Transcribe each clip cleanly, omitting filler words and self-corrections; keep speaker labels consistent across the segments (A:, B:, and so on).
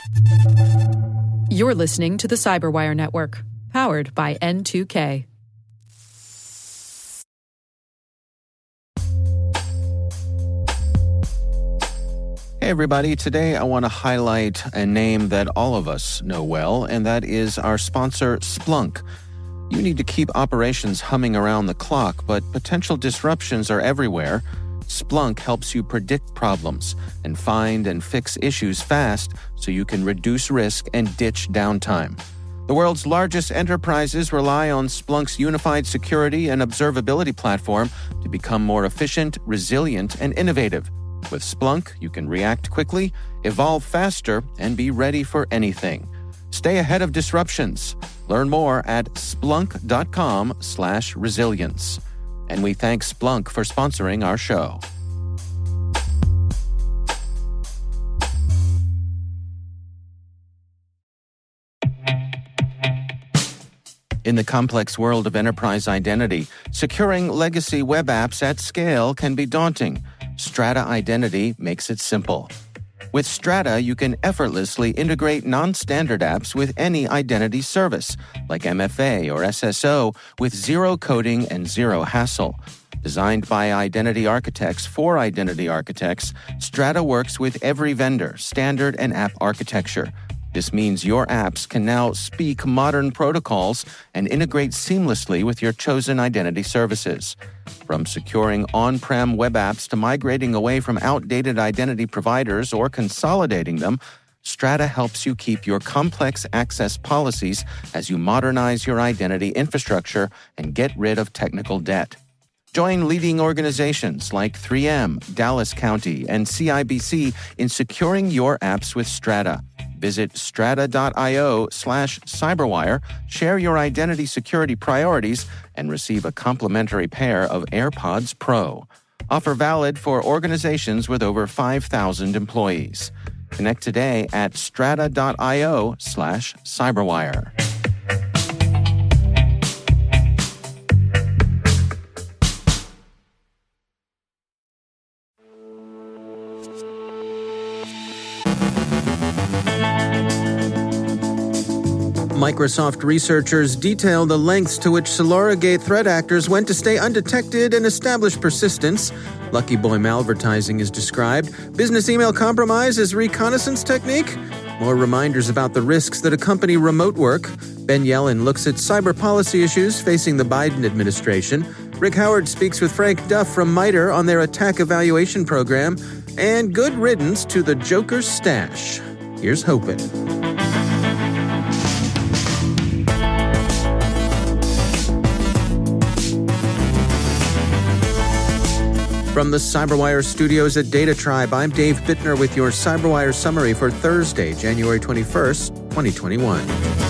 A: You're listening to the Cyberwire Network, powered by N2K.
B: Hey everybody, today I want to highlight a name that all of us know well, and that is our sponsor, Splunk. You need to keep operations humming around the clock, but potential disruptions are everywhere. Splunk helps you predict problems and find and fix issues fast so you can reduce risk and ditch downtime. The world's largest enterprises rely on Splunk's unified security and observability platform to become more efficient, resilient, and innovative. With Splunk, you can react quickly, evolve faster, and be ready for anything. Stay ahead of disruptions. Learn more at splunk.com/resilience. And we thank Splunk for sponsoring our show. In the complex world of enterprise identity, securing legacy web apps at scale can be daunting. Strata Identity makes it simple. With Strata, you can effortlessly integrate non-standard apps with any identity service, like MFA or SSO, with zero coding and zero hassle. Designed by identity architects for identity architects, Strata works with every vendor, standard, and app architecture. This means your apps can now speak modern protocols and integrate seamlessly with your chosen identity services. From securing on-prem web apps to migrating away from outdated identity providers or consolidating them, Strata helps you keep your complex access policies as you modernize your identity infrastructure and get rid of technical debt. Join leading organizations like 3M, Dallas County, and CIBC in securing your apps with Strata. Visit strata.io/cyberwire, share your identity security priorities, and receive a complimentary pair of AirPods Pro. Offer valid for organizations with over 5,000 employees. Connect today at strata.io/cyberwire. Microsoft researchers detail the lengths to which SolarAgate threat actors went to stay undetected and establish persistence. Lucky Boy malvertising is described. Business email compromise as reconnaissance technique. More reminders about the risks that accompany remote work. Ben Yellen looks at cyber policy issues facing the Biden administration. Rick Howard speaks with Frank Duff from MITRE on their attack evaluation program. And good riddance to the Joker's stash. Here's hoping. From the Cyberwire studios at Data Tribe, I'm Dave Bittner with your Cyberwire summary for Thursday, January 21st, 2021.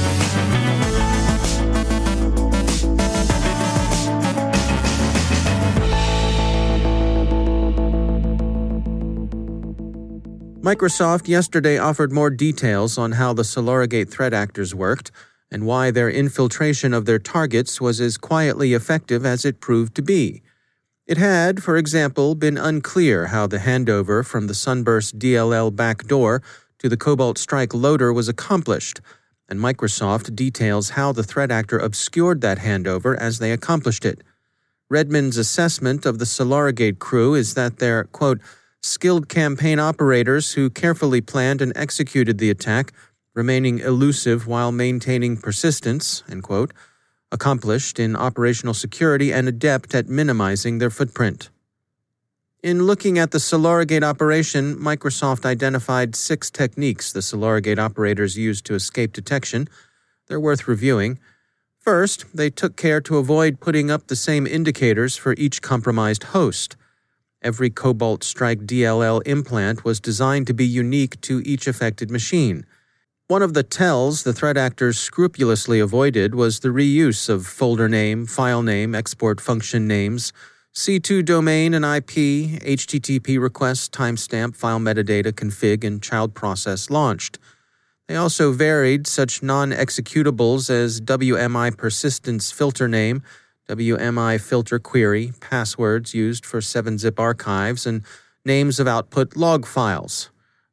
B: Microsoft yesterday offered more details on how the SolarAgate threat actors worked and why their infiltration of their targets was as quietly effective as it proved to be. It had, for example, been unclear how the handover from the Sunburst DLL backdoor to the Cobalt Strike loader was accomplished, and Microsoft details how the threat actor obscured that handover as they accomplished it. Redmond's assessment of the SolarAgate crew is that they're, quote, skilled campaign operators who carefully planned and executed the attack, remaining elusive while maintaining persistence, end quote, accomplished in operational security and adept at minimizing their footprint. In looking at the SolarAgate operation, Microsoft identified 6 techniques the SolarAgate operators used to escape detection. They're worth reviewing. First, they took care to avoid putting up the same indicators for each compromised host. Every Cobalt Strike DLL implant was designed to be unique to each affected machine. One of the tells the threat actors scrupulously avoided was the reuse of folder name, file name, export function names, C2 domain and IP, HTTP request, timestamp, file metadata, config, and child process launched. They also varied such non-executables as WMI persistence filter name, WMI filter query, passwords used for 7-zip archives, and names of output log files.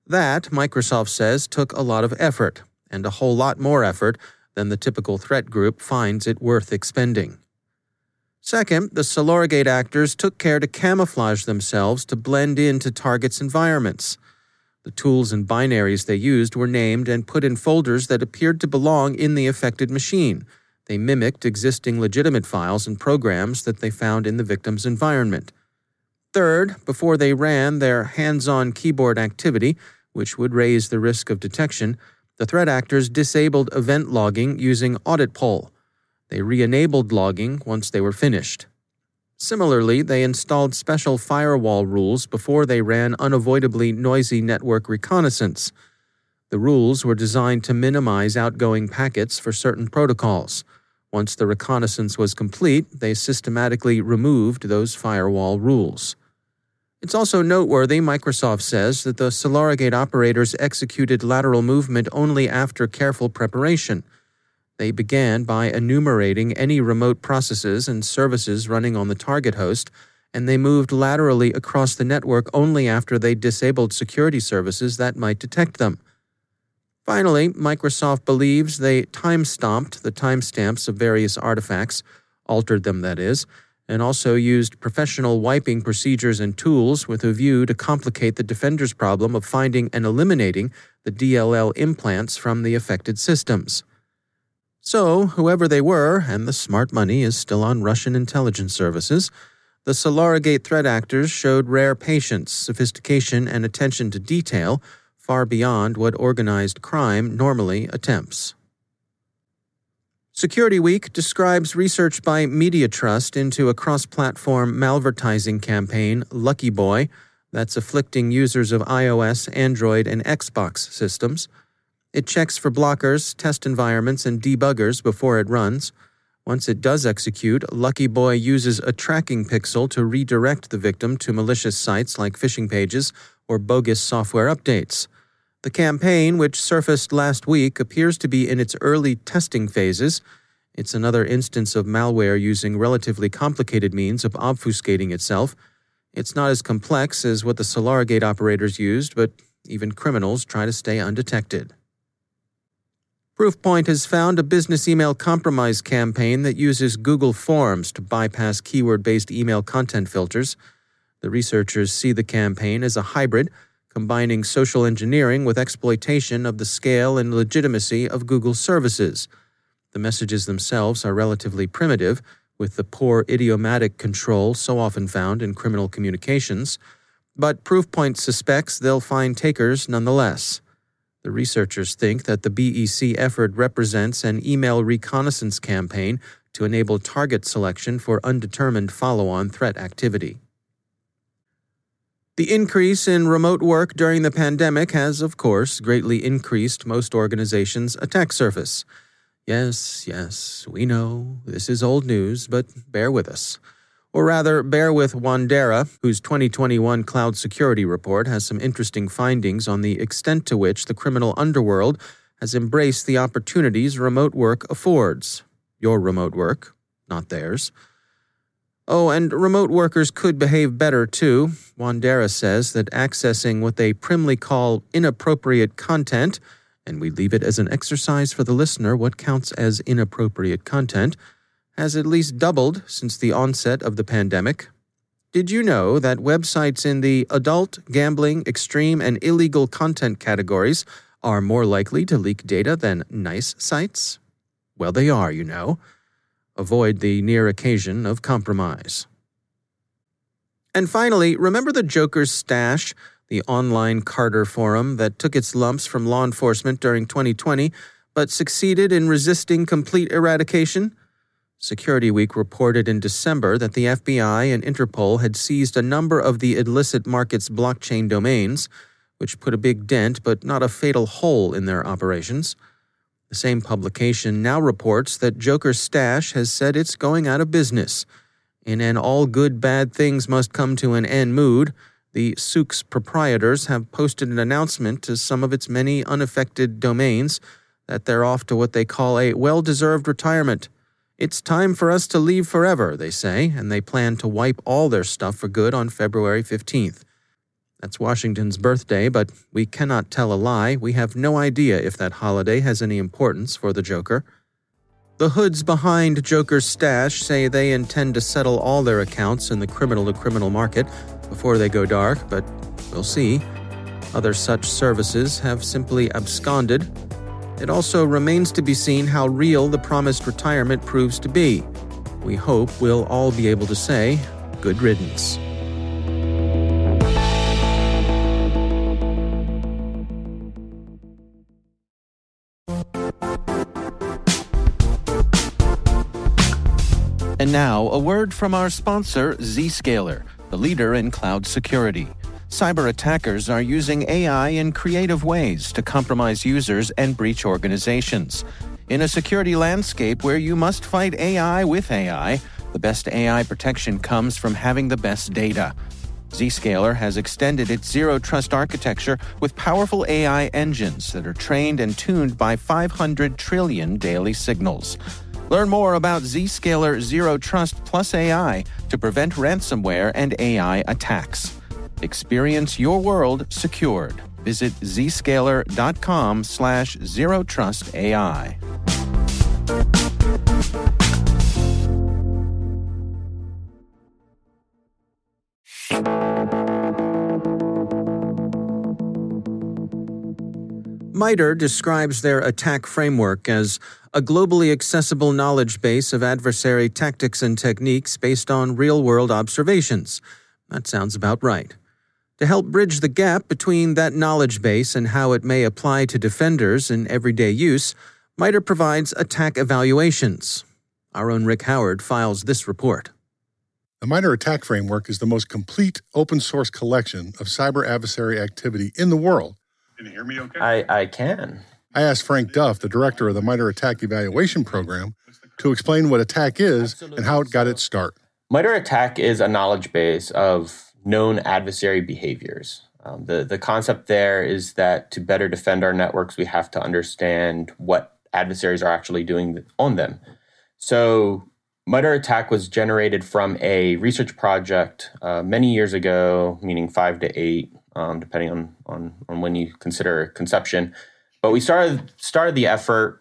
B: That, Microsoft says, took a lot of effort, and a whole lot more effort than the typical threat group finds it worth expending. Second, the Solorigate actors took care to camouflage themselves to blend into targets' environments. The tools and binaries they used were named and put in folders that appeared to belong in the affected machine. They mimicked existing legitimate files and programs that they found in the victim's environment. Third, before they ran their hands-on keyboard activity, which would raise the risk of detection, the threat actors disabled event logging using Audit Poll. They re-enabled logging once they were finished. Similarly, they installed special firewall rules before they ran unavoidably noisy network reconnaissance. The rules were designed to minimize outgoing packets for certain protocols. Once the reconnaissance was complete, they systematically removed those firewall rules. It's also noteworthy, Microsoft says, that the Solorigate operators executed lateral movement only after careful preparation. They began by enumerating any remote processes and services running on the target host, and they moved laterally across the network only after they disabled security services that might detect them. Finally, Microsoft believes they time-stomped the timestamps of various artifacts, altered them that is, and also used professional wiping procedures and tools with a view to complicate the defender's problem of finding and eliminating the DLL implants from the affected systems. So, whoever they were, and the smart money is still on Russian intelligence services, the Solorigate threat actors showed rare patience, sophistication, and attention to detail far beyond what organized crime normally attempts. Security Week describes research by MediaTrust into a cross-platform malvertising campaign, Lucky Boy, that's afflicting users of iOS, Android, and Xbox systems. It checks for blockers, test environments, and debuggers before it runs. Once it does execute, Lucky Boy uses a tracking pixel to redirect the victim to malicious sites like phishing pages or bogus software updates. The campaign, which surfaced last week, appears to be in its early testing phases. It's another instance of malware using relatively complicated means of obfuscating itself. It's not as complex as what the Solorigate operators used, but even criminals try to stay undetected. Proofpoint has found a business email compromise campaign that uses Google Forms to bypass keyword-based email content filters. The researchers see the campaign as a hybrid, combining social engineering with exploitation of the scale and legitimacy of Google's services. The messages themselves are relatively primitive, with the poor idiomatic control so often found in criminal communications, but Proofpoint suspects they'll find takers nonetheless. The researchers think that the BEC effort represents an email reconnaissance campaign to enable target selection for undetermined follow-on threat activity. The increase in remote work during the pandemic has, of course, greatly increased most organizations' attack surface. Yes, we know this is old news, but bear with us. Or rather, bear with Wandera, whose 2021 cloud security report has some interesting findings on the extent to which the criminal underworld has embraced the opportunities remote work affords. Your remote work, not theirs. Oh, and remote workers could behave better, too. Wandera says that accessing what they primly call inappropriate content, and we leave it as an exercise for the listener what counts as inappropriate content, has at least doubled since the onset of the pandemic. Did you know that websites in the adult, gambling, extreme, and illegal content categories are more likely to leak data than nice sites? Well, they are, you know. Avoid the near occasion of compromise. And finally, remember the Joker's Stash, the online Carter forum that took its lumps from law enforcement during 2020, but succeeded in resisting complete eradication? Security Week reported in December that the FBI and Interpol had seized a number of the illicit market's blockchain domains, which put a big dent but not a fatal hole in their operations. The same publication now reports that Joker's Stash has said it's going out of business. In an all good bad things must come to an end mood, the Souk's proprietors have posted an announcement to some of its many unaffected domains that they're off to what they call a well-deserved retirement. It's time for us to leave forever, they say, and they plan to wipe all their stuff for good on February 15th. That's Washington's birthday, but we cannot tell a lie. We have no idea if that holiday has any importance for the Joker. The hoods behind Joker's stash say they intend to settle all their accounts in the criminal-to-criminal market before they go dark, but we'll see. Other such services have simply absconded. It also remains to be seen how real the promised retirement proves to be. We hope we'll all be able to say, good riddance. And now, a word from our sponsor, Zscaler, the leader in cloud security. Cyber attackers are using AI in creative ways to compromise users and breach organizations. In a security landscape where you must fight AI with AI, the best AI protection comes from having the best data. Zscaler has extended its Zero Trust architecture with powerful AI engines that are trained and tuned by 500 trillion daily signals. Learn more about Zscaler Zero Trust Plus AI to prevent ransomware and AI attacks. Experience your world secured. Visit zscaler.com/zerotrustai. MITRE describes their attack framework as a globally accessible knowledge base of adversary tactics and techniques based on real-world observations. That sounds about right. To help bridge the gap between that knowledge base and how it may apply to defenders in everyday use, MITRE provides attack evaluations. Our own Rick Howard files this report.
C: The MITRE Attack Framework is the most complete open-source collection of cyber adversary activity in the world.
D: Can you hear me okay?
E: I can.
C: I asked Frank Duff, the director of the MITRE Attack Evaluation Program, to explain what attack is and how it got its start.
E: MITRE Attack is a knowledge base of known adversary behaviors. The concept there is that to better defend our networks, we have to understand what adversaries are actually doing on them. So MITRE Attack was generated from a research project many years ago, meaning 5 to 8, depending on when you consider conception. But we started the effort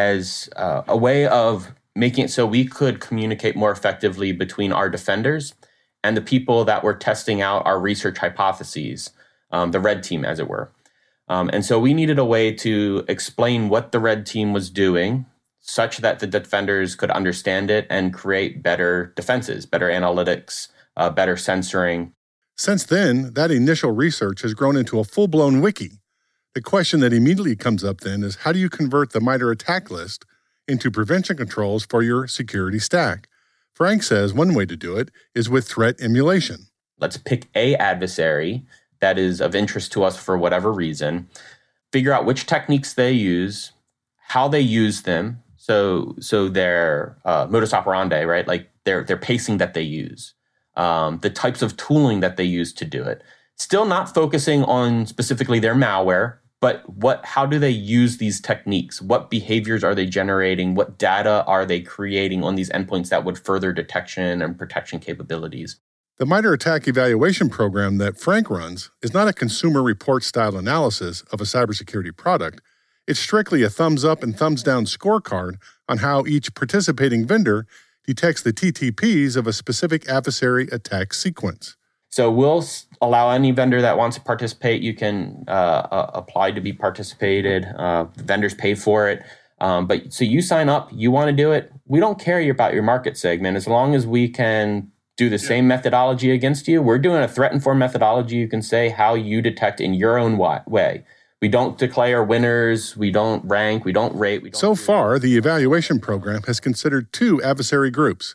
E: as a way of making it so we could communicate more effectively between our defenders and the people that were testing out our research hypotheses, the red team, as it were. And so we needed a way to explain what the red team was doing such that the defenders could understand it and create better defenses, better analytics, better censoring.
C: Since then, that initial research has grown into a full-blown wiki. The question that immediately comes up then is, how do you convert the MITRE attack list into prevention controls for your security stack? Frank says one way to do it is with threat emulation.
E: Let's pick a adversary that is of interest to us for whatever reason, figure out which techniques they use, how they use them, so their modus operandi, right? Like their pacing that they use, the types of tooling that they use to do it. Still not focusing on specifically their malware, but how do they use these techniques? What behaviors are they generating? What data are they creating on these endpoints that would further detection and protection capabilities?
C: The MITRE Attack Evaluation Program that Frank runs is not a consumer report style analysis of a cybersecurity product. It's strictly a thumbs up and thumbs down scorecard on how each participating vendor detects the TTPs of a specific adversary attack sequence.
E: So we'll allow any vendor that wants to participate. You can apply to be participated. Vendors pay for it. But so you sign up, you want to do it. We don't care about your market segment. As long as we can do the same methodology against you, we're doing a threat-informed methodology. You can say how you detect in your own way. We don't declare winners. We don't rank. We don't rate.
C: So far, the evaluation program has considered 2 adversary groups.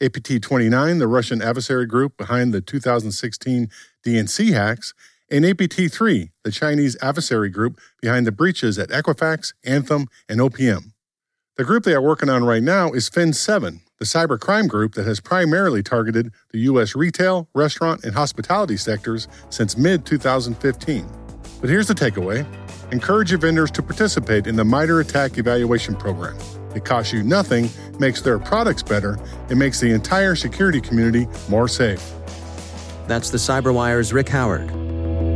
C: APT-29, the Russian adversary group behind the 2016 DNC hacks, and APT-3, the Chinese adversary group behind the breaches at Equifax, Anthem, and OPM. The group they are working on right now is Fin7, the cybercrime group that has primarily targeted the U.S. retail, restaurant, and hospitality sectors since mid-2015. But here's the takeaway. Encourage your vendors to participate in the MITRE Attack Evaluation Program. It costs you nothing, makes their products better, and makes the entire security community more safe.
B: That's the CyberWire's Rick Howard.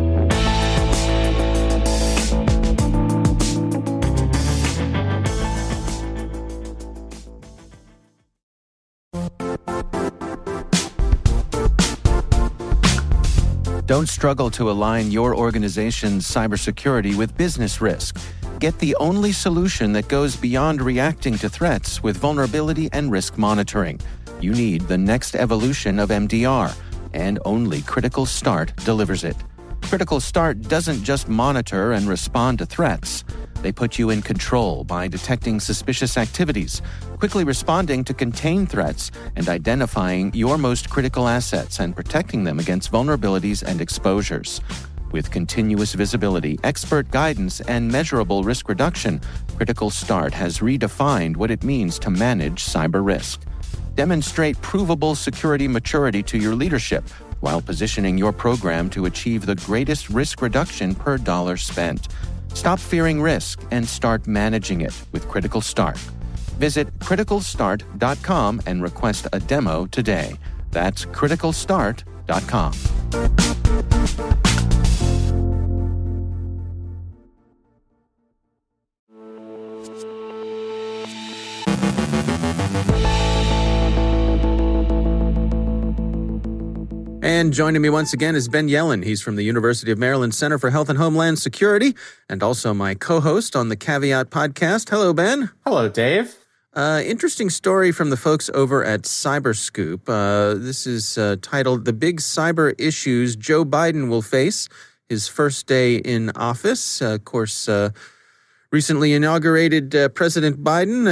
B: Don't struggle to align your organization's cybersecurity with business risk. Get the only solution that goes beyond reacting to threats with vulnerability and risk monitoring. You need the next evolution of MDR, and only Critical Start delivers it. Critical Start doesn't just monitor and respond to threats. They put you in control by detecting suspicious activities, quickly responding to contain threats, and identifying your most critical assets and protecting them against vulnerabilities and exposures. With continuous visibility, expert guidance, and measurable risk reduction, Critical Start has redefined what it means to manage cyber risk. Demonstrate provable security maturity to your leadership while positioning your program to achieve the greatest risk reduction per dollar spent. Stop fearing risk and start managing it with Critical Start. Visit criticalstart.com and request a demo today. That's criticalstart.com.
D: And joining me once again is Ben Yelin. He's from the University of Maryland Center for Health and Homeland Security and also my co-host on the Caveat podcast. Hello, Ben.
E: Hello, Dave.
D: Interesting story from the folks over at Cyberscoop. This is titled The Big Cyber Issues Joe Biden Will Face, his first day in office. Of course, recently inaugurated President Biden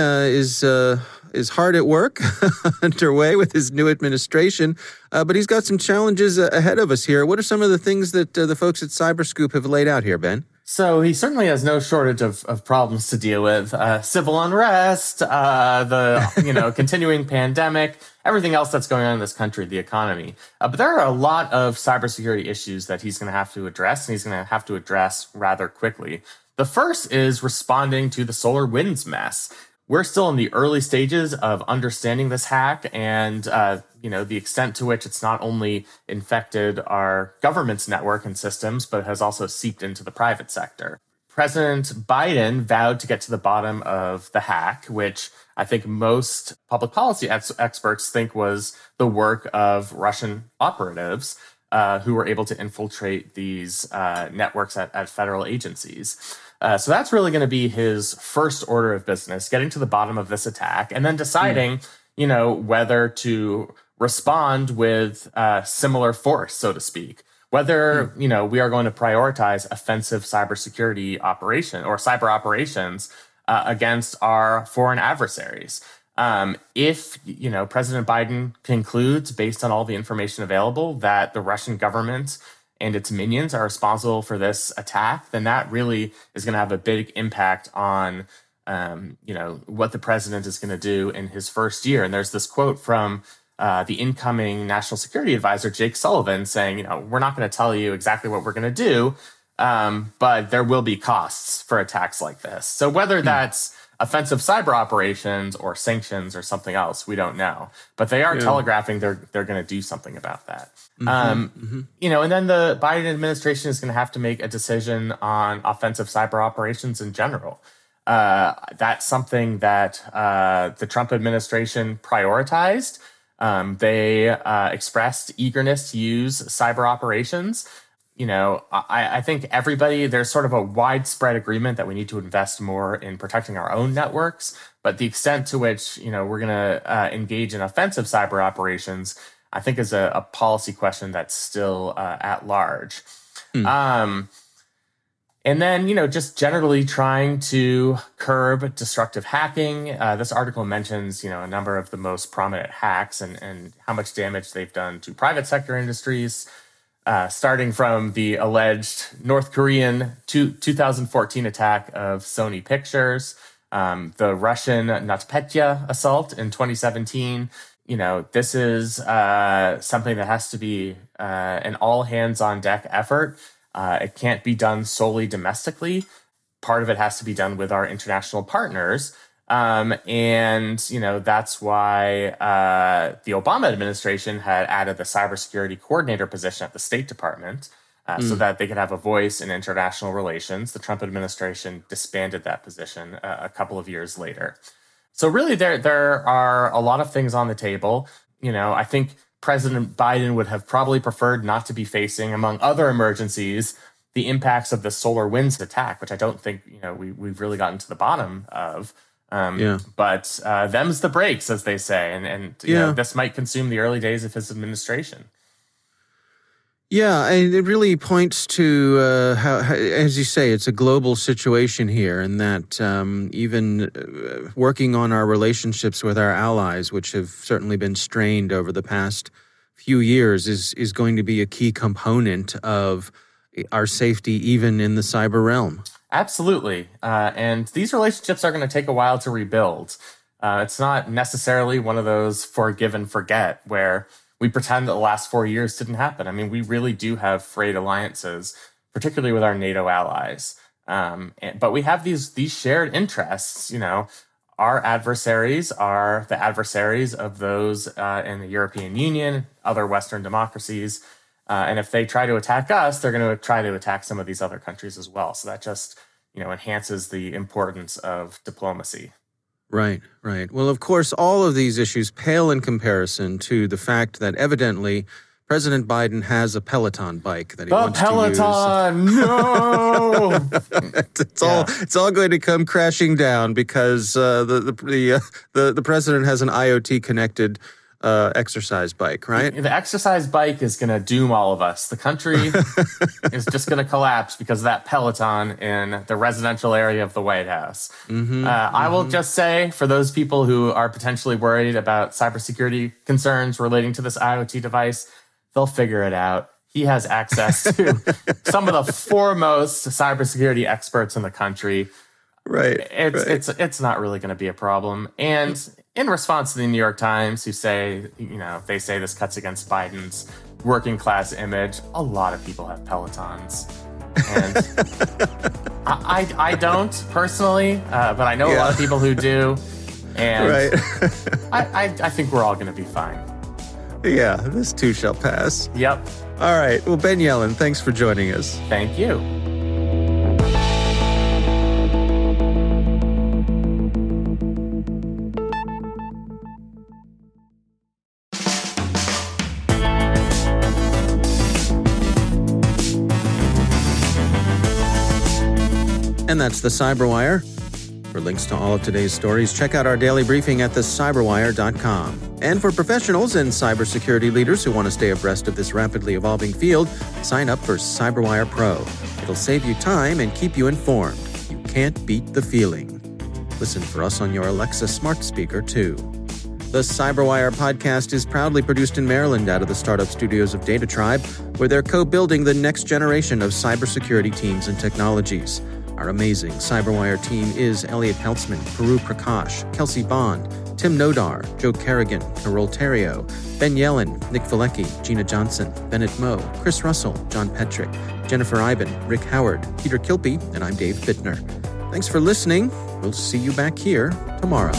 D: is hard at work, underway with his new administration, but he's got some challenges ahead of us here. What are some of the things that the folks at Cyberscoop have laid out here, Ben?
E: So he certainly has no shortage of problems to deal with. Civil unrest, the continuing pandemic, everything else that's going on in this country, the economy. But there are a lot of cybersecurity issues that he's going to have to address, and he's going to have to address rather quickly. The first is responding to the SolarWinds mess. We're still in the early stages of understanding this hack and, the extent to which it's not only infected our government's network and systems, but has also seeped into the private sector. President Biden vowed to get to the bottom of the hack, which I think most public policy experts think was the work of Russian operatives who were able to infiltrate these networks at federal agencies. So that's really going to be his first order of business, getting to the bottom of this attack and then deciding, whether to respond with similar force, so to speak, whether, we are going to prioritize offensive cybersecurity operation or cyber operations against our foreign adversaries. If President Biden concludes, based on all the information available, that the Russian government and its minions are responsible for this attack, then that really is going to have a big impact on, what the president is going to do in his first year. And there's this quote from the incoming National Security Advisor, Jake Sullivan, saying, we're not going to tell you exactly what we're going to do, but there will be costs for attacks like this. So whether that's offensive cyber operations or sanctions or something else, we don't know. But they are telegraphing they're going to do something about that. And then the Biden administration is going to have to make a decision on offensive cyber operations in general. That's something that the Trump administration prioritized. They expressed eagerness to use cyber operations. I think there's sort of a widespread agreement that we need to invest more in protecting our own networks. But the extent to which, we're going to engage in offensive cyber operations, I think is a policy question that's still at large. And then, just generally trying to curb destructive hacking. This article mentions, a number of the most prominent hacks and how much damage they've done to private sector industries, starting from the alleged North Korean 2014 attack of Sony Pictures, the Russian NotPetya assault in 2017. This is something that has to be an all-hands-on-deck effort. It can't be done solely domestically. Part of it has to be done with our international partners. That's why the Obama administration had added the cybersecurity coordinator position at the State Department so that they could have a voice in international relations. The Trump administration disbanded that position a couple of years later. So really, there are a lot of things on the table. I think
F: President Biden would have probably preferred not to be facing, among other emergencies, the impacts of the SolarWinds attack, which I don't think we've really gotten to the bottom of. But them's the breaks, as they say, and this might consume the early days of his administration.
B: Yeah, and it really points to how, as you say, it's a global situation here, and that even working on our relationships with our allies, which have certainly been strained over the past few years, is going to be a key component of our safety, even in the cyber realm.
F: Absolutely, and these relationships are going to take a while to rebuild. It's not necessarily one of those forgive and forget where we pretend that the last 4 years didn't happen. I mean, we really do have frayed alliances, particularly with our NATO allies. But we have these shared interests. Our adversaries are the adversaries of those in the European Union, other Western democracies. And if they try to attack us, they're going to try to attack some of these other countries as well. So that just, enhances the importance of diplomacy.
B: Right. Well, of course, all of these issues pale in comparison to the fact that evidently President Biden has a Peloton bike that he wants to use.
F: No!
B: It's all going to come crashing down because the president has an IoT connected exercise bike, right?
F: The exercise bike is going to doom all of us. The country is just going to collapse because of that Peloton in the residential area of the White House. I will just say, for those people who are potentially worried about cybersecurity concerns relating to this IoT device, they'll figure it out. He has access to some of the foremost cybersecurity experts in the country.
B: Right.
F: It's not really going to be a problem. And in response to the New York Times, who say, they say this cuts against Biden's working class image, a lot of people have Pelotons. And I don't personally, but I know a lot of people who do. And I think we're all going to be fine.
B: Yeah, this too shall pass.
F: Yep.
B: All right. Well, Ben Yelin, thanks for joining us.
F: Thank you.
B: And that's the Cyberwire. For links to all of today's stories, check out our daily briefing at thecyberwire.com. And for professionals and cybersecurity leaders who want to stay abreast of this rapidly evolving field, sign up for CyberWire Pro. It'll save you time and keep you informed. You can't beat the feeling. Listen for us on your Alexa smart speaker, too. The Cyberwire podcast is proudly produced in Maryland out of the startup studios of Data Tribe, where they're co-building the next generation of cybersecurity teams and technologies. Our amazing Cyberwire team is Elliot Peltzman, Peru Prakash, Kelsey Bond, Tim Nodar, Joe Kerrigan, Carol Terrio, Ben Yelin, Nick Valecki, Gina Johnson, Bennett Moe, Chris Russell, John Petrick, Jennifer Iben, Rick Howard, Peter Kilpie, and I'm Dave Bittner. Thanks for listening. We'll see you back here tomorrow.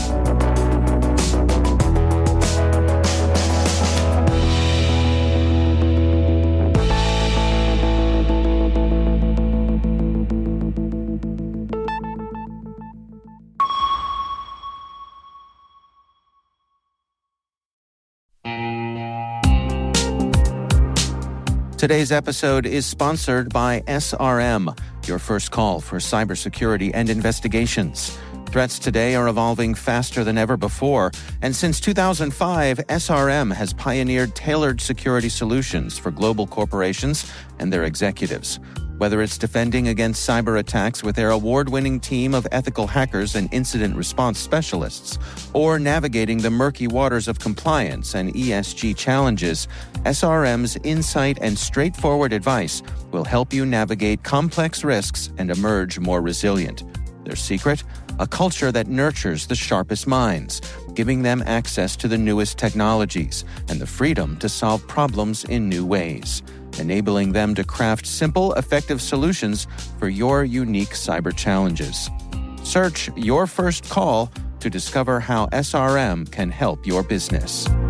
B: Today's episode is sponsored by SRM, your first call for cybersecurity and investigations. Threats today are evolving faster than ever before, and since 2005, SRM has pioneered tailored security solutions for global corporations and their executives. Whether it's defending against cyber attacks with their award-winning team of ethical hackers and incident response specialists, or navigating the murky waters of compliance and ESG challenges, SRM's insight and straightforward advice will help you navigate complex risks and emerge more resilient. Their secret? A culture that nurtures the sharpest minds, giving them access to the newest technologies and the freedom to solve problems in new ways, enabling them to craft simple, effective solutions for your unique cyber challenges. Search Your First Call to discover how SRM can help your business.